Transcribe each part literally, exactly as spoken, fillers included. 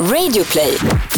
Radioplay.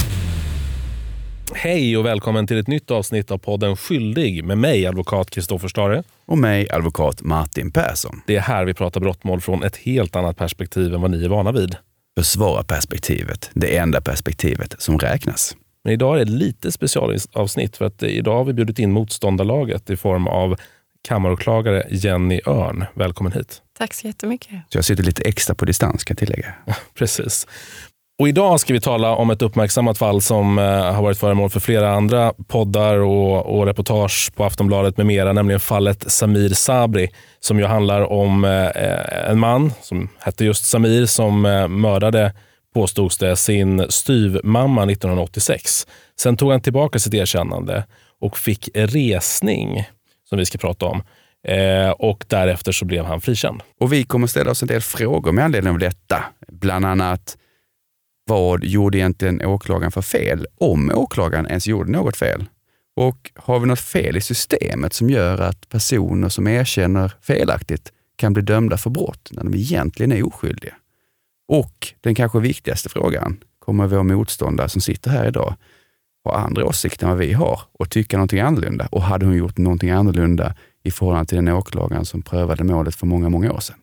Hej och välkommen till ett nytt avsnitt av podden Skyldig med mig, advokat Kristoffer Stare. Och mig, advokat Martin Persson. Det är här vi pratar brottmål från ett helt annat perspektiv än vad ni är vana vid. Försvara perspektivet, det enda perspektivet som räknas. Men idag är det lite specialavsnitt för att idag har vi bjudit in motståndarlaget i form av kammaråklagare Jenny Örn. Välkommen hit. Tack så jättemycket. Så jag sitter lite extra på distans, kan jag tillägga. Precis. Och idag ska vi tala om ett uppmärksammat fall som eh, har varit föremål för flera andra poddar och, och reportage på Aftonbladet med mera, nämligen fallet Samir Sabri, som ju handlar om eh, en man som hette just Samir som eh, mördade, påstods det, sin styvmamma nittonhundraåttiosex. Sen tog han tillbaka sitt erkännande och fick resning, som vi ska prata om. Eh, och därefter så blev han frikänd. Och vi kommer ställa oss en del frågor med anledning av detta. Bland annat, vad gjorde egentligen åklagaren för fel? Om åklagaren ens gjorde något fel? Och har vi något fel i systemet som gör att personer som erkänner felaktigt kan bli dömda för brott när de egentligen är oskyldiga? Och den kanske viktigaste frågan, kommer vår motståndare som sitter här idag ha andra åsikter än vad vi har och tycka någonting annorlunda? Och hade hon gjort någonting annorlunda i förhållande till den åklagaren som prövade målet för många, många år sedan?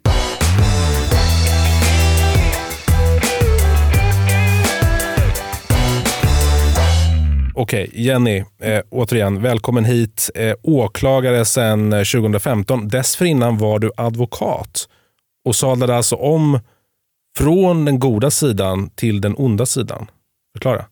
Okej, Jenny, eh, återigen, välkommen hit. Eh, åklagare sedan tjugohundrafemton. Dessförinnan var du advokat och sadlade alltså om från den goda sidan till den onda sidan. Förklara.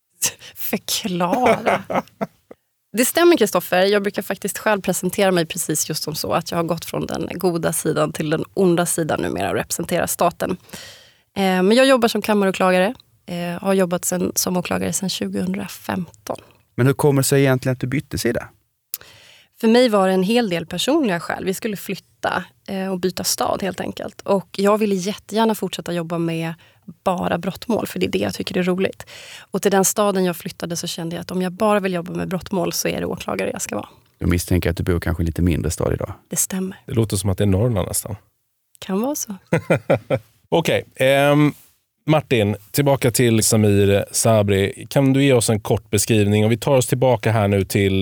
Förklara. Det stämmer, Kristoffer. Jag brukar faktiskt själv presentera mig precis just som så. Att jag har gått från den goda sidan till den onda sidan numera och representerar staten. Eh, men jag jobbar som kammaråklagare. Jag har jobbat sen, som åklagare sedan tjugohundrafemton. Men hur kommer det sig egentligen att du bytte sida? För mig var det en hel del personliga skäl. Vi skulle flytta eh, och byta stad helt enkelt. Och jag ville jättegärna fortsätta jobba med bara brottmål. För det är det jag tycker är roligt. Och till den staden jag flyttade så kände jag att om jag bara vill jobba med brottmål så är det åklagare jag ska vara. Jag misstänker att du bor kanske lite mindre stad idag. Det stämmer. Det låter som att det är Norrland nästan. Kan vara så. Okej, okay, um... Martin, tillbaka till Samir Sabri. Kan du ge oss en kort beskrivning? Och vi tar oss tillbaka här nu till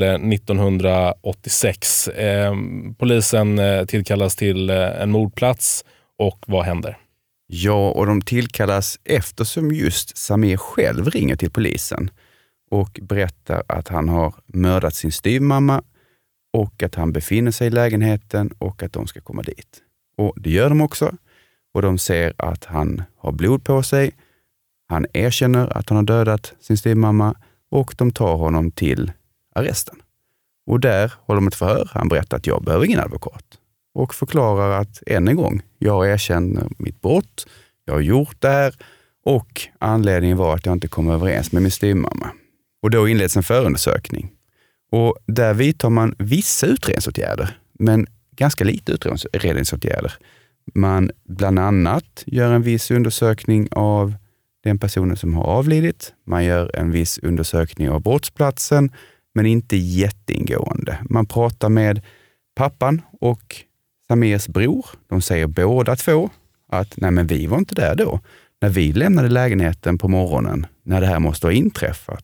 nittonhundraåttiosex. Eh, polisen eh, tillkallas till eh, en mordplats. Och vad händer? Ja, och de tillkallas eftersom just Samir själv ringer till polisen och berättar att han har mördat sin styvmamma och att han befinner sig i lägenheten och att de ska komma dit. Och det gör de också. Och de ser att han har blod på sig. Han erkänner att han har dödat sin styvmamma och de tar honom till arresten. Och där håller de ett förhör. Han berättar att jag behöver ingen advokat. Och förklarar att än en gång, jag erkänner mitt brott. Jag har gjort det här. Och anledningen var att jag inte kom överens med min styvmamma. Och då inleds en förundersökning. Och där vidtar man vissa utredningsåtgärder. Men ganska lite utredningsåtgärder. Man bland annat gör en viss undersökning av den personen som har avlidit. Man gör en viss undersökning av brottsplatsen, men inte jätteingående. Man pratar med pappan och Samirs bror. De säger båda två att nej, men vi var inte där då. När vi lämnade lägenheten på morgonen, när det här måste ha inträffat,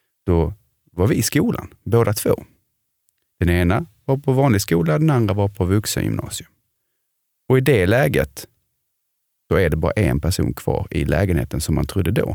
då var vi i skolan, båda två. Den ena var på vanlig skola, den andra var på vuxengymnasium. Och i det läget så är det bara en person kvar i lägenheten som man trodde då.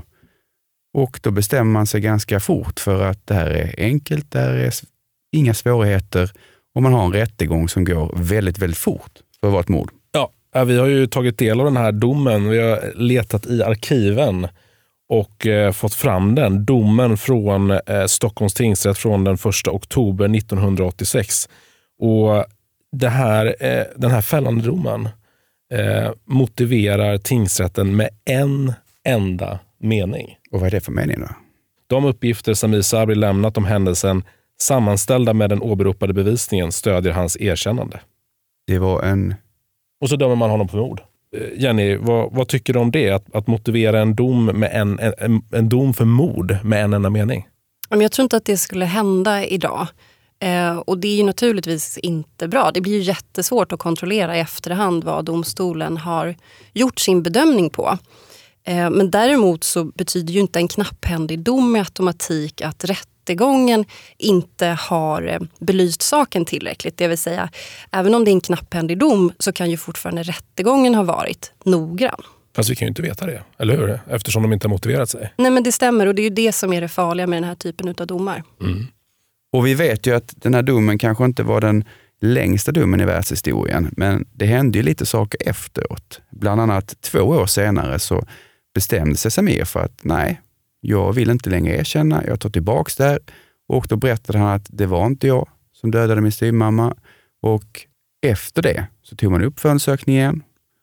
Och då bestämmer man sig ganska fort för att det här är enkelt, det här är inga svårigheter och man har en rättegång som går väldigt, väldigt fort för att vara ett mord. Ja, vi har ju tagit del av den här domen. Vi har letat i arkiven och eh, fått fram den. Domen från eh, Stockholms tingsrätt från den första oktober nittonhundraåttiosex. Och det här, eh, den här fällande domen eh, motiverar tingsrätten med en enda mening. Och vad är det för mening då? De uppgifter Samir Sabri lämnat om händelsen sammanställda med den åberopade bevisningen stödjer hans erkännande. Det var en... Och så dömer man honom på mord. Eh, Jenny, vad, vad tycker du om det? Att, att motivera en dom, med en, en, en dom för mord med en enda mening? Jag tror inte att det skulle hända idag. Eh, och det är ju naturligtvis inte bra. Det blir ju jättesvårt att kontrollera i efterhand vad domstolen har gjort sin bedömning på. Eh, men däremot så betyder ju inte en knapphändig dom med automatik att rättegången inte har eh, belyst saken tillräckligt. Det vill säga, även om det är en knapphändig dom så kan ju fortfarande rättegången ha varit noggrann. Fast vi kan ju inte veta det, eller hur? Eftersom de inte har motiverat sig. Nej, men det stämmer, och det är ju det som är det farliga med den här typen av domar. Mm. Och vi vet ju att den här domen kanske inte var den längsta domen i världshistorien, men det hände ju lite saker efteråt. Bland annat två år senare så bestämde sig Samir för att nej, jag vill inte längre erkänna, jag tar tillbaks det här. Och då berättade han att det var inte jag som dödade min styvmamma. Och efter det så tog man upp förundersökningen.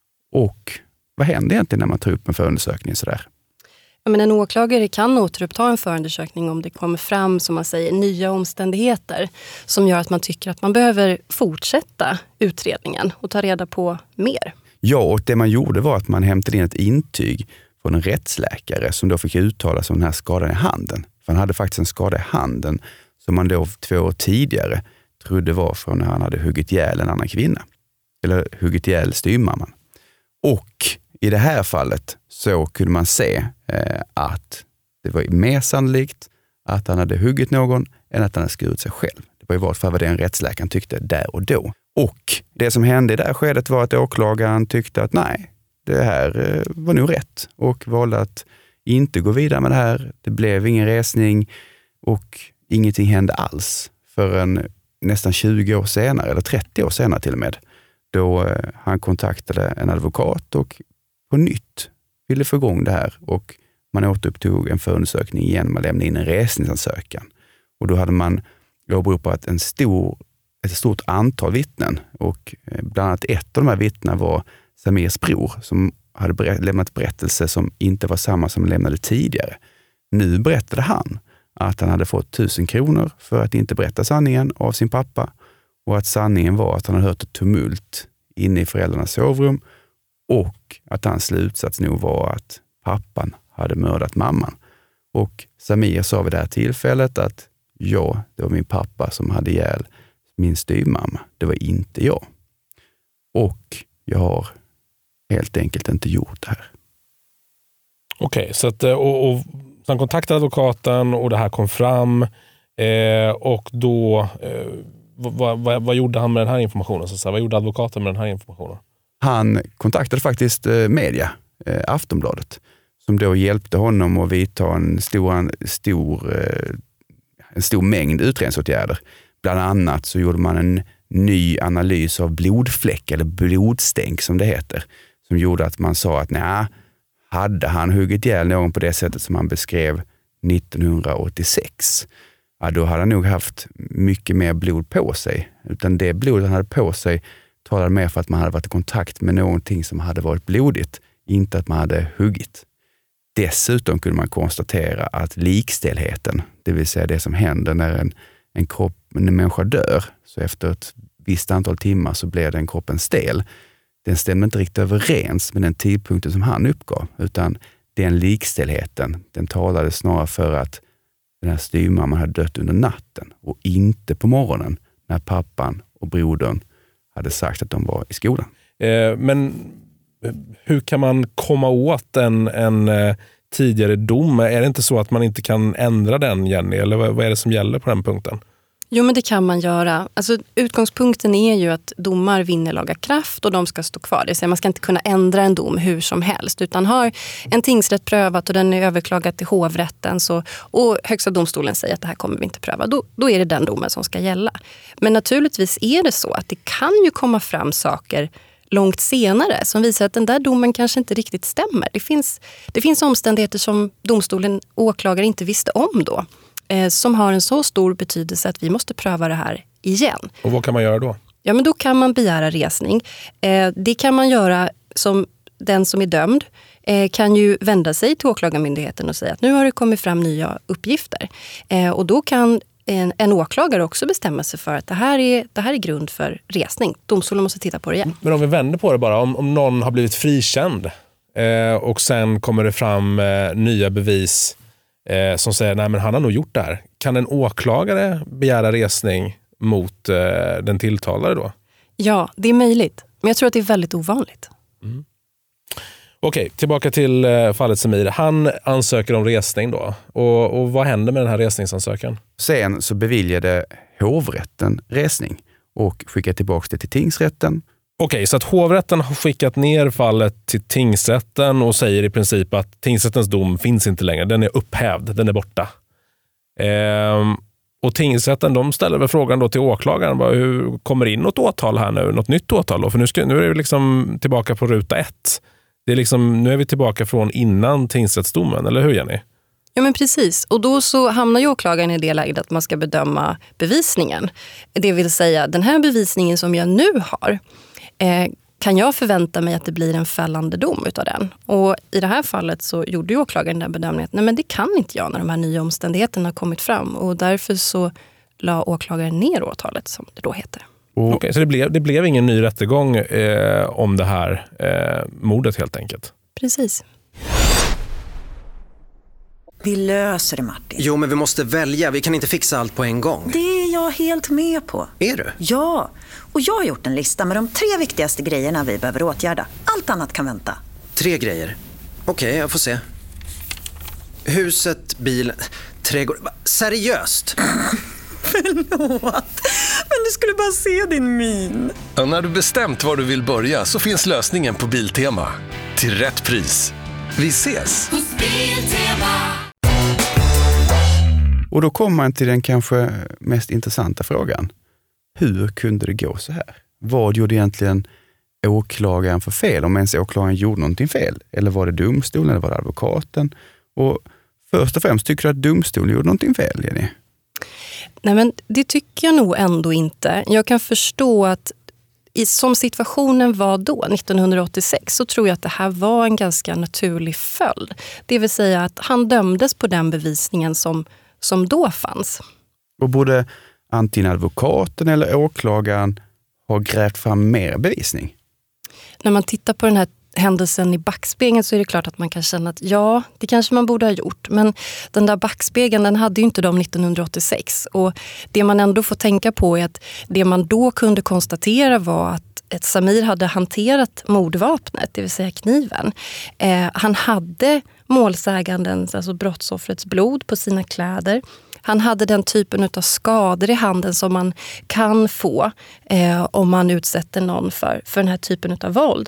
Och vad händer egentligen när man tar upp en förundersökning sådär? Ja, men en åklagare kan återuppta en förundersökning om det kommer fram, som man säger, nya omständigheter som gör att man tycker att man behöver fortsätta utredningen och ta reda på mer. Ja, och det man gjorde var att man hämtade in ett intyg från en rättsläkare som då fick uttala sig om den här skadan i handen. För han hade faktiskt en skada i handen som man då två år tidigare trodde var från när han hade huggit ihjäl en annan kvinna. Eller huggit ihjäl styvmamman. Och i det här fallet så kunde man se eh, att det var mer sannolikt att han hade huggit någon än att han hade skurit sig själv. Det var i vart fall vad den rättsläkaren tyckte där och då. Och det som hände i det här skedet var att åklagaren tyckte att nej, det här eh, var nog rätt och valde att inte gå vidare med det här. Det blev ingen resning och ingenting hände alls förrän nästan tjugo år senare, eller trettio år senare till och med, då eh, han kontaktade en advokat och på nytt ville få igång det här, och man återupptog en förundersökning igen. Man lämnade in en resningsansökan och då hade man åberopat en stor, ett stort antal vittnen, och bland annat ett av de här vittnena var Samirs bror som hade berä- lämnat berättelse som inte var samma som lämnade tidigare. Nu berättade han att han hade fått tusen kronor för att inte berätta sanningen av sin pappa, och att sanningen var att han hade hört ett tumult inne i föräldrarnas sovrum, och att hans slutsats nog var att pappan hade mördat mamman. Och Samir sa vid det här tillfället att ja, det var min pappa som hade ihjäl min styvmamma. Det var inte jag. Och jag har helt enkelt inte gjort det här. Okej, okay, så att och, och han kontaktade advokaten och det här kom fram eh, och då eh, vad, vad, vad gjorde han med den här informationen? Så, så här, vad gjorde advokaten med den här informationen? Han kontaktade faktiskt eh, media, eh, Aftonbladet, som då hjälpte honom att vidta en stor, stor, eh, en stor mängd utredningsåtgärder. Bland annat så gjorde man en ny analys av blodfläck eller blodstänk som det heter, som gjorde att man sa att nej, hade han huggit ihjäl någon på det sättet som han beskrev nittonhundraåttiosex, ja, då hade han nog haft mycket mer blod på sig. Utan det blod han hade på sig talade mer för att man hade varit i kontakt med någonting som hade varit blodigt, inte att man hade huggit. Dessutom kunde man konstatera att likställdheten, det vill säga det som händer när en, en kropp, en människa dör, så efter ett visst antal timmar så blir den kroppen stel. Den stämmer inte riktigt överens med den tidpunkten som han uppgav, utan den likställdheten, den talade snarare för att den här styvmamman hade dött under natten och inte på morgonen när pappan och brodern hade sagt att de var i skolan. Eh, men hur kan man komma åt en, en eh, tidigare dom? Är det inte så att man inte kan ändra den, Jenny? Eller vad, vad är det som gäller på den punkten? Jo, men det kan man göra. Alltså, utgångspunkten är ju att domar vinner laga kraft och de ska stå kvar. Det vill säga, man ska inte kunna ändra en dom hur som helst. Utan har en tingsrätt prövat och den är överklagad till hovrätten så, och högsta domstolen säger att det här kommer vi inte pröva, då, då är det den domen som ska gälla. Men naturligtvis är det så att det kan ju komma fram saker långt senare som visar att den där domen kanske inte riktigt stämmer. Det finns, det finns omständigheter som domstolen och åklagare inte visste om då, eh, som har en så stor betydelse att vi måste pröva det här igen. Och vad kan man göra då? Ja, men då kan man begära resning. Eh, det kan man göra som den som är dömd eh, kan ju vända sig till åklagarmyndigheten och säga att nu har det kommit fram nya uppgifter. Eh, och då kan En, en åklagare också bestämmer sig för att det här är, det här är grund för resning. Domstolen måste titta på det igen. Men om vi vänder på det bara, om, om någon har blivit frikänd eh, och sen kommer det fram eh, nya bevis eh, som säger nej men han har nog gjort det här. Kan en åklagare begära resning mot eh, den tilltalade då? Ja, det är möjligt. Men jag tror att det är väldigt ovanligt. Mm. Okej, tillbaka till eh, fallet Samir. Han ansöker om resning då. Och, och vad händer med den här resningsansökan? Sen så beviljade hovrätten resning och skickade tillbaka det till tingsrätten. Okej, så att hovrätten har skickat ner fallet till tingsrätten och säger i princip att tingsrättens dom finns inte längre. Den är upphävd, den är borta. Ehm, och tingsrätten, de ställer väl frågan då till åklagaren. Bara, hur kommer in något åtal här nu? Något nytt åtal då? För nu, ska, nu är vi liksom tillbaka på ruta ett. Det är liksom, nu är vi tillbaka från innan tingsrättsdomen, eller hur Jenny? Ja men precis, och då så hamnar ju åklagaren i det läget att man ska bedöma bevisningen. Det vill säga, den här bevisningen som jag nu har, eh, kan jag förvänta mig att det blir en fällande dom utav den? Och i det här fallet så gjorde ju åklagaren den bedömningen att nej men det kan inte jag när de här nya omständigheterna har kommit fram. Och därför så la åklagaren ner åtalet, som det då heter. Okej, okay, så det blev, det blev ingen ny rättegång eh, om det här eh, mordet helt enkelt? Precis. Vi löser det, Martin. Jo, men vi måste välja. Vi kan inte fixa allt på en gång. Det är jag helt med på. Är du? Ja, och jag har gjort en lista med de tre viktigaste grejerna vi behöver åtgärda. Allt annat kan vänta. Tre grejer? Okej, okay, jag får se. Huset, bilen, trädgård. Seriöst? Förlåt, men du skulle bara se din min. Ja, när du bestämt var du vill börja så finns lösningen på Biltema. Till rätt pris. Vi ses! Och då kommer man till den kanske mest intressanta frågan. Hur kunde det gå så här? Vad gjorde egentligen åklagaren för fel? Om ens åklagaren gjorde någonting fel? Eller var det domstolen eller var det advokaten? Och först och främst, tycker du att domstolen gjorde någonting fel, Jenny? Nej men det tycker jag nog ändå inte. Jag kan förstå att i, som situationen var då, nittonhundraåttiosex, så tror jag att det här var en ganska naturlig följd. Det vill säga att han dömdes på den bevisningen som, som då fanns. Och borde antingen advokaten eller åklagaren ha grävt fram mer bevisning? När man tittar på den här händelsen i backspegeln så är det klart att man kan känna att ja, det kanske man borde ha gjort. Men den där backspegeln, den hade ju inte de nittonhundraåttiosex. Och det man ändå får tänka på är att det man då kunde konstatera var att ett Samir hade hanterat mordvapnet, det vill säga kniven. Eh, han hade målsägandens, alltså brottsoffrets blod på sina kläder. Han hade den typen av skador i handen som man kan få eh, om man utsätter någon för, för den här typen av våld.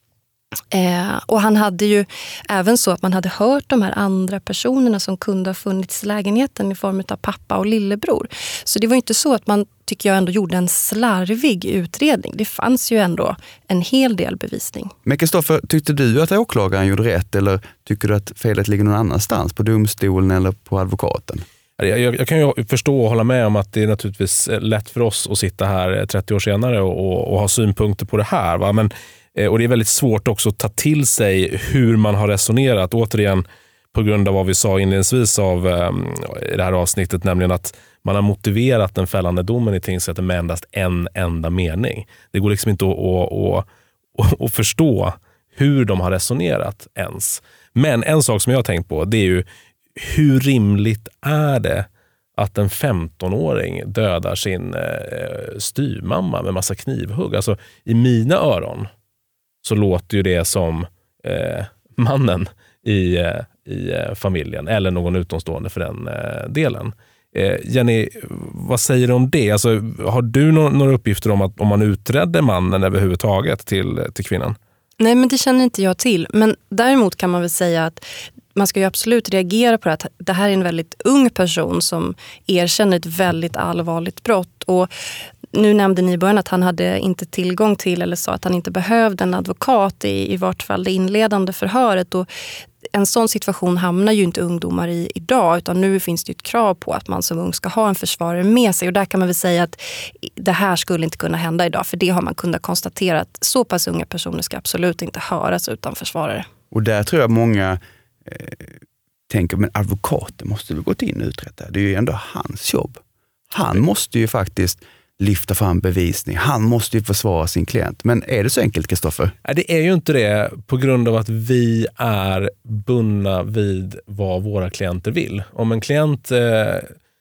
Eh, och han hade ju även så att man hade hört de här andra personerna som kunde ha funnits i lägenheten i form av pappa och lillebror. Så det var inte så att man, tycker jag, ändå gjorde en slarvig utredning. Det fanns ju ändå en hel del bevisning. Men Kristoffer, tyckte du att åklagaren gjorde rätt eller tycker du att felet ligger någon annanstans? På domstolen eller på advokaten? Jag, jag kan ju förstå och hålla med om att det är naturligtvis lätt för oss att sitta här trettio år senare och, och, och ha synpunkter på det här. Va? Men Och det är väldigt svårt också att ta till sig hur man har resonerat. Återigen, på grund av vad vi sa inledningsvis av um, i det här avsnittet, nämligen att man har motiverat den fällande domen i tingsrätten med endast en enda mening. Det går liksom inte att, att, att, att, att förstå hur de har resonerat ens. Men en sak som jag har tänkt på, det är ju hur rimligt är det att en femtonåring dödar sin eh, styrmamma med massa knivhugg. Alltså i mina öron så låter ju det som eh, mannen i, eh, i eh, familjen eller någon utomstående för den eh, delen. Eh, Jenny, vad säger du om det? Alltså, har du no- några uppgifter om att om man utredde mannen överhuvudtaget till, till kvinnan? Nej, men det känner inte jag till. Men däremot kan man väl säga att man ska ju absolut reagera på att det här är en väldigt ung person som erkänner ett väldigt allvarligt brott. Och nu nämnde ni i början att han hade inte tillgång till eller sa att han inte behövde en advokat i, i vart fall det inledande förhöret. Och en sån situation hamnar ju inte ungdomar i idag, utan nu finns det ju ett krav på att man som ung ska ha en försvarare med sig. Och där kan man väl säga att det här skulle inte kunna hända idag, för det har man kunnat konstatera att så pass unga personer ska absolut inte höras utan försvarare. Och där tror jag många eh, tänker, men advokaten måste väl gått in och uträtta. Det är ju ändå hans jobb. Han måste ju faktiskt lyfta fram bevisning. Han måste ju försvara sin klient. Men är det så enkelt, Kristoffer? Nej, det är ju inte det, på grund av att vi är bundna vid vad våra klienter vill. Om en klient eh,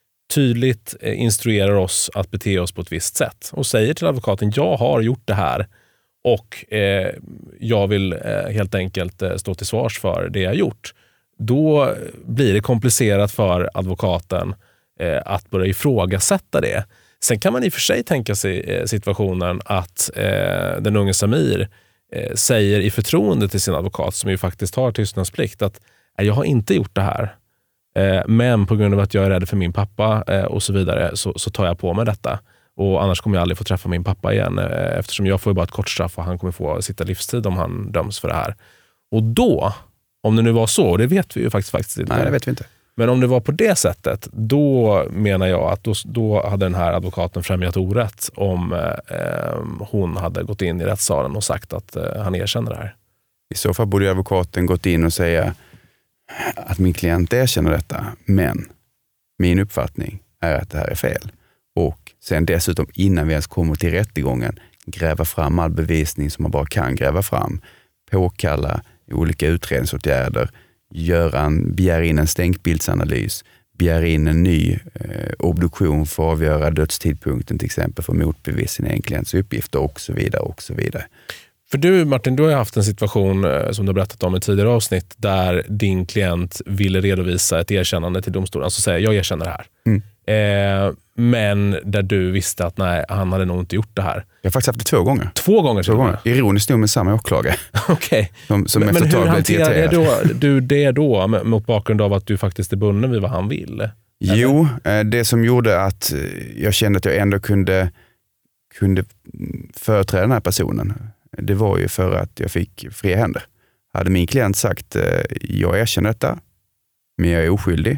tydligt eh, instruerar oss att bete oss på ett visst sätt och säger till advokaten, jag har gjort det här och eh, jag vill eh, helt enkelt eh, stå till svars för det jag gjort. Då blir det komplicerat för advokaten eh, att börja ifrågasätta det. Sen kan man i och för sig tänka sig eh, situationen att eh, den unge Samir eh, säger i förtroende till sin advokat, som ju faktiskt har tystnadsplikt, att jag har inte gjort det här. Eh, men på grund av att jag är rädd för min pappa eh, och så vidare så, så tar jag på mig detta. Och annars kommer jag aldrig få träffa min pappa igen eh, eftersom jag får bara ett kort straff och han kommer få sitta livstid om han döms för det här. Och då, om det nu var så, det vet vi ju faktiskt, faktiskt inte. Nej, det vet vi inte. Men om det var på det sättet, då menar jag att då, då hade den här advokaten främjat orätt om eh, hon hade gått in i rättssalen och sagt att eh, han erkänner det här. I så fall borde advokaten gått in och säga att min klient erkänner detta, men min uppfattning är att det här är fel. Och sen dessutom innan vi ens kommer till rättegången gräva fram all bevisning som man bara kan gräva fram, påkalla olika utredningsåtgärder, göra en, begära in en stänkbildsanalys, begära in en ny eh, obduktion för att avgöra dödstidpunkten till exempel för motbevis sin egen klients uppgifter och så vidare och så vidare. För du Martin, du har haft en situation som du har berättat om i tidigare avsnitt där din klient ville redovisa ett erkännande till domstolen. Alltså säga, jag erkänner det här. Mm. Eh, men där du visste att nej, han hade nog inte gjort det här. Jag har faktiskt haft det två gånger. Två gånger? Två gånger. Ironiskt nog med samma åklagare. Okej. Som, som men men hur hanterar det du det då mot bakgrund av att du faktiskt är bunden vid vad han vill? Eller? Jo, det som gjorde att jag kände att jag ändå kunde, kunde företräda den här personen, det var ju för att jag fick fria händer. Hade min klient sagt, jag erkänner detta, men jag är oskyldig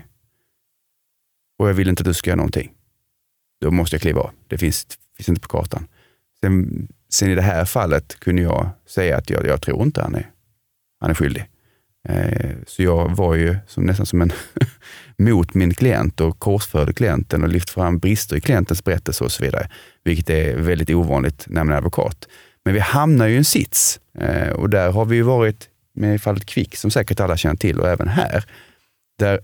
och jag vill inte att du ska göra någonting, då måste jag kliva av. Det finns, finns inte på kartan. Sen, sen i det här fallet kunde jag säga att jag, jag tror inte han är, han är skyldig. Eh, så jag var ju som, nästan som en mot min klient och korsförde klienten och lyft fram brister i klientens berättelse och så vidare. Vilket är väldigt ovanligt när man är advokat. Men vi hamnar ju i en sits eh, och där har vi ju varit med fallet Kvick som säkert alla känner till och även här. Där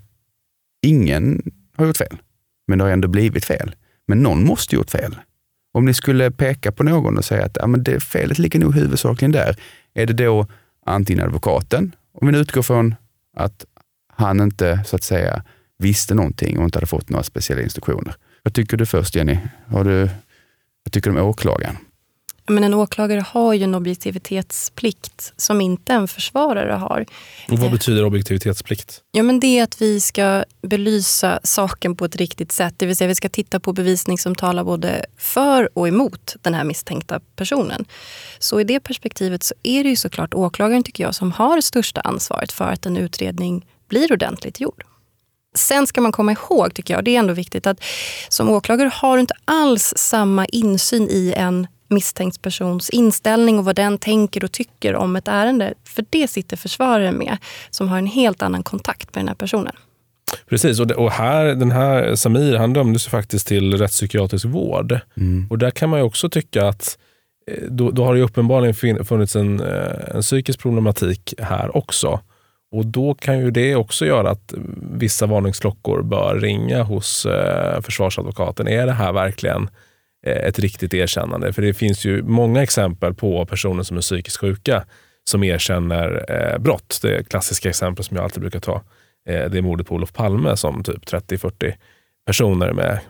ingen har gjort fel, men det har ändå blivit fel. Men någon måste gjort fel. Om ni skulle peka på någon och säga att ja, men det felet ligger nog huvudsakligen där, är det då antingen advokaten, om vi utgår från att han inte så att säga visste någonting och inte hade fått några speciella instruktioner. Vad tycker du först, Jenny? Har du, vad tycker du om åklagaren? Men en åklagare har ju en objektivitetsplikt som inte en försvarare har. Och vad betyder objektivitetsplikt? Ja, men det är att vi ska belysa saken på ett riktigt sätt. Det vill säga vi ska titta på bevisning som talar både för och emot den här misstänkta personen. Så i det perspektivet så är det ju såklart åklagaren, tycker jag, som har största ansvaret för att en utredning blir ordentligt gjord. Sen ska man komma ihåg, tycker jag, det är ändå viktigt att som åklagare har du inte alls samma insyn i en misstänkt persons inställning och vad den tänker och tycker om ett ärende. För det sitter försvararen med som har en helt annan kontakt med den här personen. Precis, och, det, och här, den här Samir, han dömdes faktiskt till rättspsykiatrisk vård. Mm. Och där kan man ju också tycka att då, då har det ju uppenbarligen funnits en, en psykisk problematik här också. Och då kan ju det också göra att vissa varningsklockor bör ringa hos eh, försvarsadvokaten. Är det här verkligen ett riktigt erkännande? För det finns ju många exempel på personer som är psykiskt sjuka som erkänner eh, brott. Det klassiska exempel som jag alltid brukar ta, eh, det är mordet på Olof Palme som typ trettio till fyrtio personer med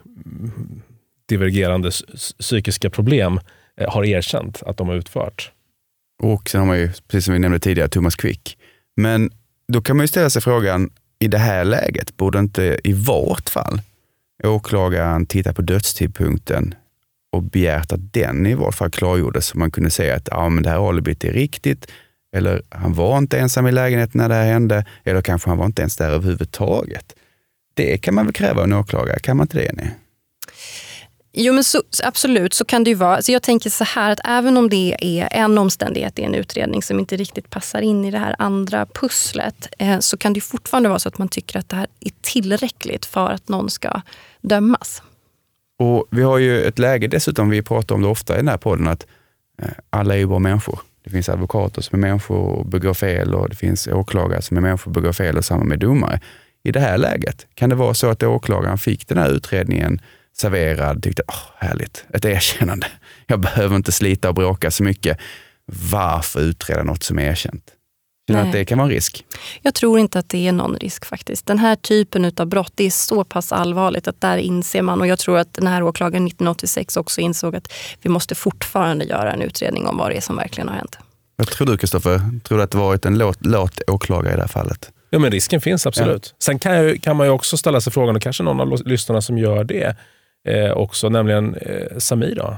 divergerande psykiska problem eh, har erkänt att de har utfört. Och sen har man ju, precis som vi nämnde tidigare, Thomas Quick. Men då kan man ju ställa sig frågan, i det här läget borde inte i vart fall åklagaren titta på dödstidpunkten och begärt att den i vart fall klargjordes så man kunde säga att ja, men det här alibit är riktigt, eller han var inte ensam i lägenheten när det här hände, eller kanske han var inte ens där överhuvudtaget. Det kan man väl kräva av en åklagare, kan man inte det? Nej? Jo, men så, absolut, så kan det ju vara. Så jag tänker så här att även om det är en omständighet i en utredning som inte riktigt passar in i det här andra pusslet, eh, så kan det fortfarande vara så att man tycker att det här är tillräckligt för att någon ska dömas. Och vi har ju ett läge dessutom, vi pratar om det ofta i den här podden, att eh, alla är ju bara människor. Det finns advokater som är människor och begår fel, och det finns åklagare som är människor och begår fel, och samma med domare. I det här läget kan det vara så att åklagaren fick den här utredningen serverad, tyckte, åh, härligt, ett erkännande. Jag behöver inte slita och bråka så mycket. varför utreda något som är erkänt? Känner att det kan vara en risk? Jag tror inte att det är någon risk faktiskt. Den här typen av brott, det är så pass allvarligt att där inser man, och jag tror att den här åklagaren nittonhundraåttiosex också insåg att vi måste fortfarande göra en utredning om vad det är som verkligen har hänt. Vad tror du, Kristoffer? Tror du att det varit en låt, låt åklagare i det här fallet? Ja, men risken finns absolut. Ja. Sen kan, jag, kan man ju också ställa sig frågan, och kanske någon av lyssnarna som gör det eh, också, nämligen eh, Samir då.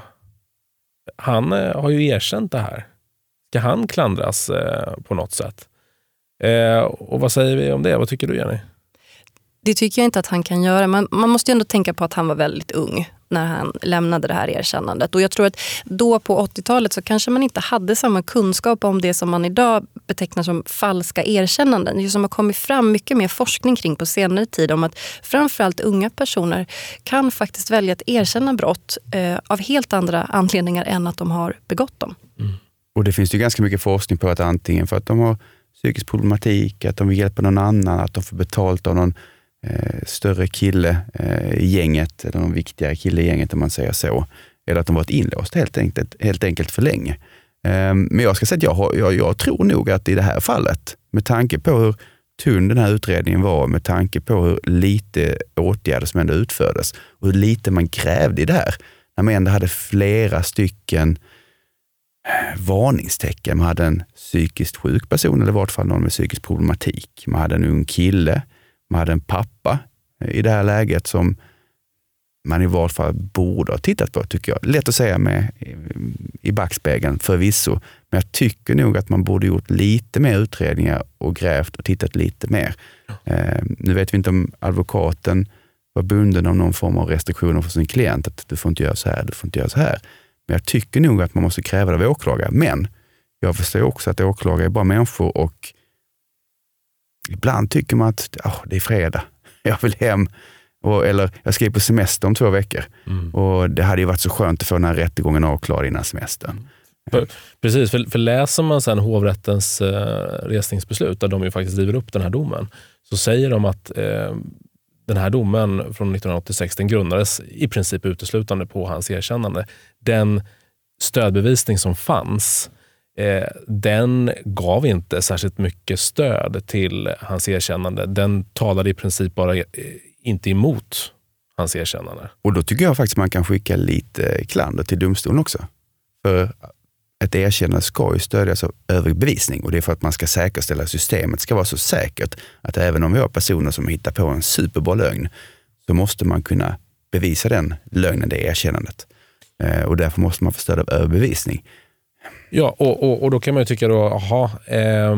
Han eh, har ju erkänt det här. Ska han klandras eh, på något sätt? Eh, och vad säger vi om det? Vad tycker du, Jenny? Det tycker jag inte att han kan göra. Man, man måste ju ändå tänka på att han var väldigt ung när han lämnade det här erkännandet. Och jag tror att då på åttiotalet så kanske man inte hade samma kunskap om det som man idag betecknar som falska erkännanden. Det som har kommit fram mycket mer forskning kring på senare tid om att framförallt unga personer kan faktiskt välja att erkänna brott eh, av helt andra anledningar än att de har begått dem. Mm. Och det finns ju ganska mycket forskning på att antingen för att de har psykisk problematik, att de vill hjälpa någon annan, att de får betalt av någon eh, större kille eh, i gänget, eller någon viktigare kille i gänget om man säger så, eller att de varit inlåst helt enkelt, helt enkelt för länge. Eh, men jag ska säga att jag, har, jag, jag tror nog att i det här fallet, med tanke på hur tunn den här utredningen var, med tanke på hur lite åtgärder som ändå utfördes och hur lite man grävde i det här, när man ändå hade flera stycken varningstecken. Man hade en psykiskt sjuk person, eller i vart fall någon med psykisk problematik. Man hade en ung kille, man hade en pappa i det här läget som man i vart fall borde ha tittat på, tycker jag. Lätt att säga med i backspegeln förvisso, men jag tycker nog att man borde gjort lite mer utredningar och grävt och tittat lite mer. Ja. Eh, nu vet vi inte om advokaten var bunden av någon form av restriktioner för sin klient, att du får inte göra så här, du får inte göra så här. Men jag tycker nog att man måste kräva det av åklagare. Men jag förstår också att åklagare är bara människor, och ibland tycker man att oh, det är fredag, jag vill hem. Och, eller jag ska på semester om två veckor. Mm. Och det hade ju varit så skönt att få den här rättegången avklarad innan semestern. För, precis, för, för läser man sen hovrättens eh, resningsbeslut, där de ju faktiskt driver upp den här domen, så säger de att eh, den här domen från nittonhundraåttiosex, den grundades i princip uteslutande på hans erkännande. Den stödbevisning som fanns, eh, den gav inte särskilt mycket stöd till hans erkännande. Den talade i princip bara eh, inte emot hans erkännande. Och då tycker jag faktiskt man kan skicka lite klander till domstolen också. För ett erkännande ska ju stödjas av övrig bevisning, och det är för att man ska säkerställa att systemet ska vara så säkert att även om vi har personer som hittar på en superbra lögn, så måste man kunna bevisa den lögnen, det erkännandet. Eh, och därför måste man få stöd av överbevisning. Ja, och, och, och då kan man ju tycka då, aha, eh,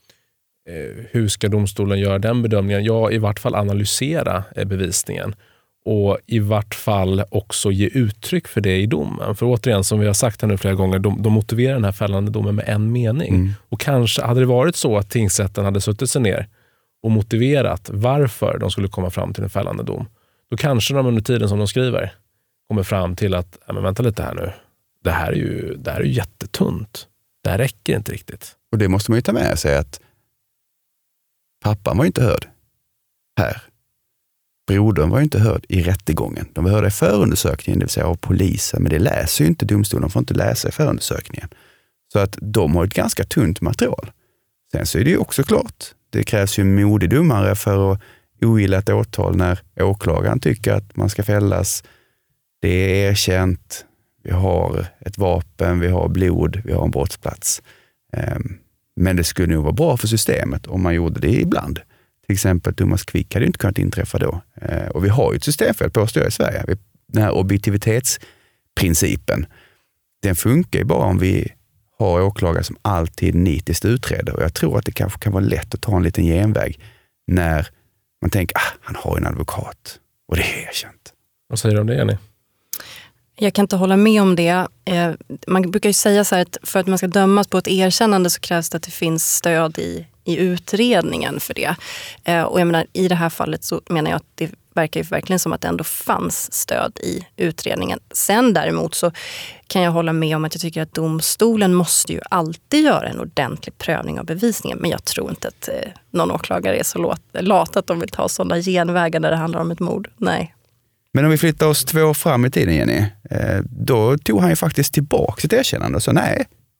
hur ska domstolen göra den bedömningen? Ja, i vart fall analysera eh, bevisningen. Och i vart fall också ge uttryck för det i domen. För återigen, som vi har sagt här nu flera gånger, de, de motiverar den här fällande domen med en mening. Mm. Och kanske hade det varit så att tingsrätten hade suttit sig ner och motiverat varför de skulle komma fram till en fällande dom. Då kanske de under tiden som de skriver kommer fram till att, ja, men vänta lite här nu. Det här är ju, det här är ju jättetunt. Det här räcker inte riktigt. Och det måste man ju ta med sig, att pappan var inte hörd här. Brodern var ju inte hörd i rättegången. De var hörda i förundersökningen, det vill säga av polisen, men det läser ju inte domstolen. De får inte läsa i förundersökningen. Så att de har ett ganska tunt material. Sen så är det ju också klart, det krävs ju en modig domare för att ogilla ett åtal när åklagaren tycker att man ska fällas. Det är erkänt, vi har ett vapen, vi har blod, vi har en brottsplats. Men det skulle nog vara bra för systemet om man gjorde det ibland. Till exempel Thomas Quick hade inte kunnat inträffa då. Eh, och vi har ju ett systemfel påstår jag i Sverige. Vi, den här objektivitetsprincipen, den funkar ju bara om vi har åklagare som alltid nitiskt utreder. Och jag tror att det kanske kan vara lätt att ta en liten genväg när man tänker, ah, han har en advokat. Och det är erkänt. Vad säger du om det, Jenny? Jag kan inte hålla med om det. Eh, man brukar ju säga så här att för att man ska dömas på ett erkännande så krävs det att det finns stöd i i utredningen för det. Eh, och jag menar, i det här fallet så menar jag att det verkar ju verkligen som att det ändå fanns stöd i utredningen. Sen däremot så kan jag hålla med om att jag tycker att domstolen måste ju alltid göra en ordentlig prövning av bevisningen. Men jag tror inte att eh, någon åklagare är så lat, lat att de vill ta sådana genvägar när det handlar om ett mord. Nej. Men om vi flyttar oss två år fram i tiden, Jenny, eh, då tog han ju faktiskt tillbaka sitt erkännande och sa nej,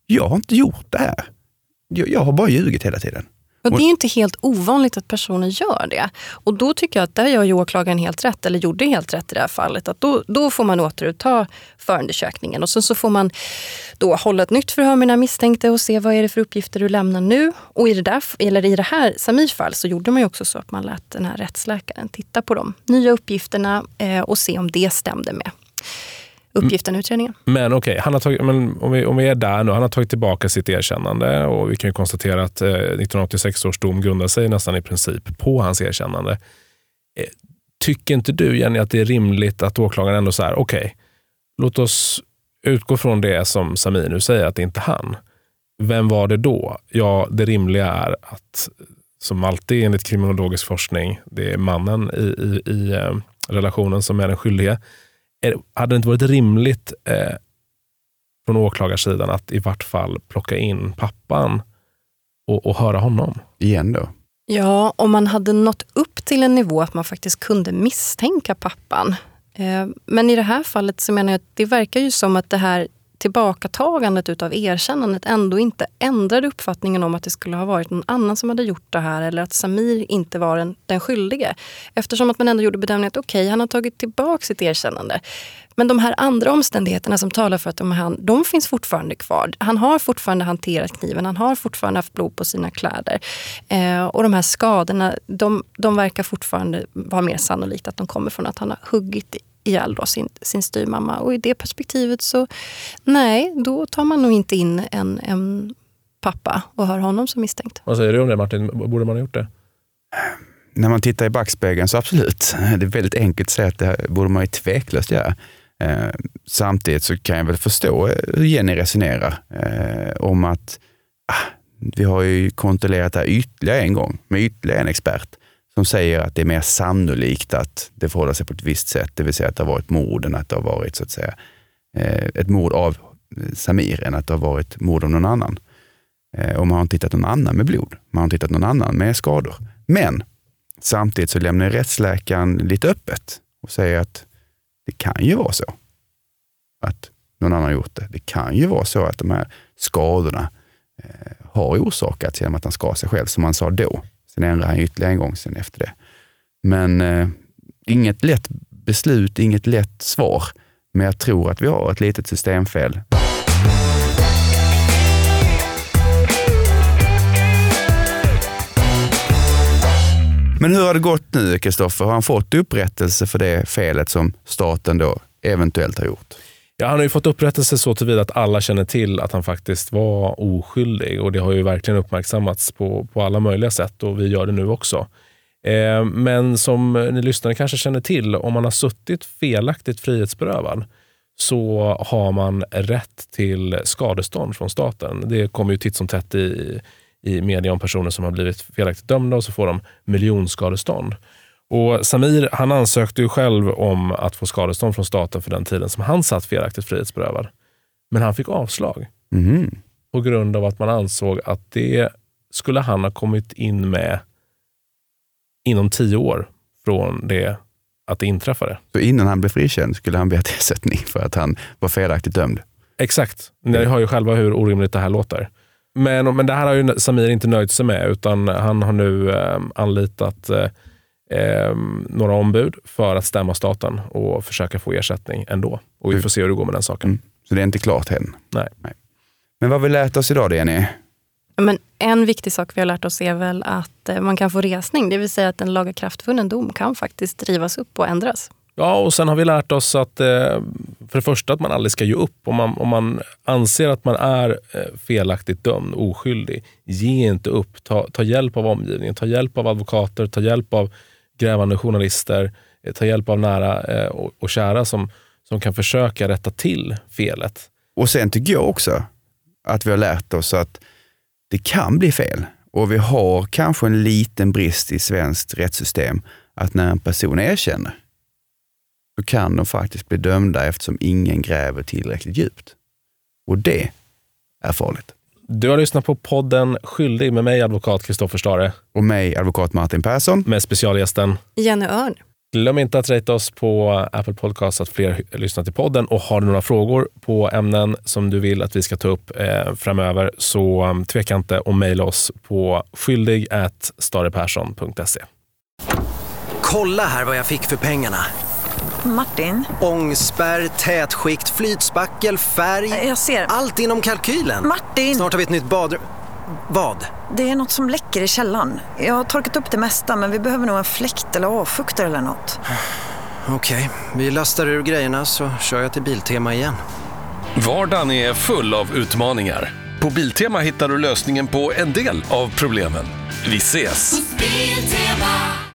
jag har inte gjort det här. Jag, jag har bara ljugit hela tiden. Och det är ju inte helt ovanligt att personer gör det. Och då tycker jag att där gör ju åklagaren helt rätt, eller gjorde helt rätt i det här fallet. Att då, då får man återuppta förundersökningen. Och sen så får man då hålla ett nytt förhör med den misstänkte och se vad är det för uppgifter du lämnar nu. Och i det, där, eller i det här Samir-fall så gjorde man ju också så att man lät den här rättsläkaren titta på de nya uppgifterna eh, och se om det stämde med uppgiften i utredningen. Men okej, okay, han har tagit, men om, vi, om vi är där nu, han har tagit tillbaka sitt erkännande och vi kan ju konstatera att eh, nittonhundraåttiosex års dom grundar sig nästan i princip på hans erkännande. Eh, tycker inte du, Jenny, att det är rimligt att åklagaren ändå så här, okej, okay, låt oss utgå från det som Samir nu säger, att det inte är han. Vem var det då? Ja, det rimliga är att, som alltid enligt kriminologisk forskning, det är mannen i, i, i eh, relationen som är den skyldige. Hade det inte varit rimligt eh, från åklagarsidan att i vart fall plocka in pappan och, och höra honom? Igen då? Ja, om man hade nått upp till en nivå att man faktiskt kunde misstänka pappan. Eh, men i det här fallet så menar jag att det verkar ju som att det här tillbakatagandet utav erkännandet ändå inte ändrade uppfattningen om att det skulle ha varit någon annan som hade gjort det här eller att Samir inte var den, den skyldige. Eftersom att man ändå gjorde bedömningen att okej, okay, han har tagit tillbaka sitt erkännande. Men de här andra omständigheterna som talar för att de, han, de finns fortfarande kvar. Han har fortfarande hanterat kniven, han har fortfarande haft blod på sina kläder. Eh, och de här skadorna, de, de verkar fortfarande vara mer sannolikt att de kommer från att han har huggit ihjäl då sin, sin styrmamma. Och i det perspektivet så, nej, då tar man nog inte in en, en pappa och hör honom som misstänkt. Vad säger du om det, Martin? Borde man ha gjort det? När man tittar i backspegeln så absolut. Det är väldigt enkelt att säga att det här borde man ju tveklöst göra. Eh, samtidigt så kan jag väl förstå hur Jenny resonerar eh, om att ah, vi har ju kontrollerat det här ytterligare en gång med ytterligare en expert som säger att det är mer sannolikt att det förhåller sig på ett visst sätt, det vill säga att det har varit mord än att det har varit så att säga eh, ett mord av Samir än att det har varit mord av någon annan. Eh, och man har inte tittat någon annan med blod, man har inte tittat någon annan med skador. Men samtidigt så lämnar rättsläkaren lite öppet och säger att det kan ju vara så att någon annan har gjort det. Det kan ju vara så att de här skadorna eh, har orsakats genom att han skar sig själv, som han sa då. Sen ändrar han ytterligare en gång sen efter det. Men eh, inget lätt beslut, inget lätt svar. Men jag tror att vi har ett litet systemfel. Men hur har det gått nu, Kristoffer? Har han fått upprättelse för det felet som staten då eventuellt har gjort? Ja, han har ju fått upprättelse så tillvida att alla känner till att han faktiskt var oskyldig. Och det har ju verkligen uppmärksammats på, på alla möjliga sätt och vi gör det nu också. Eh, men som ni lyssnare kanske känner till, om man har suttit felaktigt frihetsberövad så har man rätt till skadestånd från staten. Det kommer ju titt som tätt i, i media om personer som har blivit felaktigt dömda och så får de miljonskadestånd. Och Samir, han ansökte ju själv om att få skadestånd från staten för den tiden som han satt felaktigt frihetsberövad. Men han fick avslag. Mm. På grund av att man ansåg att det skulle han ha kommit in med inom tio år från det att det inträffade. Så innan han blev frikänd skulle han begära ersättning för att han var felaktigt dömd? Exakt. Ni hör ju själva hur orimligt det här låter. Men, men det här har ju Samir inte nöjt sig med, utan han har nu eh, anlitat eh, Eh, några ombud för att stämma staten och försöka få ersättning ändå. Och vi får se hur det går med den saken. Mm. Så det är inte klart än? Nej. Nej. Men vad har vi lärt oss idag, Jenny? Men en viktig sak vi har lärt oss är väl att eh, man kan få resning. Det vill säga att en lagakraftvunnen dom kan faktiskt drivas upp och ändras. Ja, och sen har vi lärt oss att eh, för det första att man aldrig ska ge upp. Om man, om man anser att man är eh, felaktigt dömd, oskyldig, ge inte upp. Ta, ta hjälp av omgivningen, ta hjälp av advokater, ta hjälp av grävande journalister, ta hjälp av nära eh, och, och kära som, som kan försöka rätta till felet. Och sen tycker jag också att vi har lärt oss att det kan bli fel. Och vi har kanske en liten brist i svenskt rättssystem att när en person erkänner så kan de faktiskt bli dömda eftersom ingen gräver tillräckligt djupt. Och det är farligt. Du har lyssnat på podden Skyldig med mig, advokat Kristoffer Stare. Och mig, advokat Martin Persson. Med specialgästen Jenny Örn. Glöm inte att rata oss på Apple Podcast så att fler lyssnar till podden. Och har du några frågor på ämnen som du vill att vi ska ta upp eh, framöver, så um, tveka inte och mejla oss på skyldig at starepersson punkt se. Kolla här vad jag fick för pengarna. Martin, Ångspärr, tätskikt, flytspackel, färg. jag ser. Allt inom kalkylen. Martin! Snart har vi ett nytt badrum. Vad? Det är något som läcker i källaren. Jag har torkat upp det mesta, men vi behöver nog en fläkt eller avfuktare eller något. Okej, vi lastar ur grejerna så kör jag till Biltema igen. Vardagen är full av utmaningar. På Biltema hittar du lösningen på en del av problemen. Vi ses! Biltema.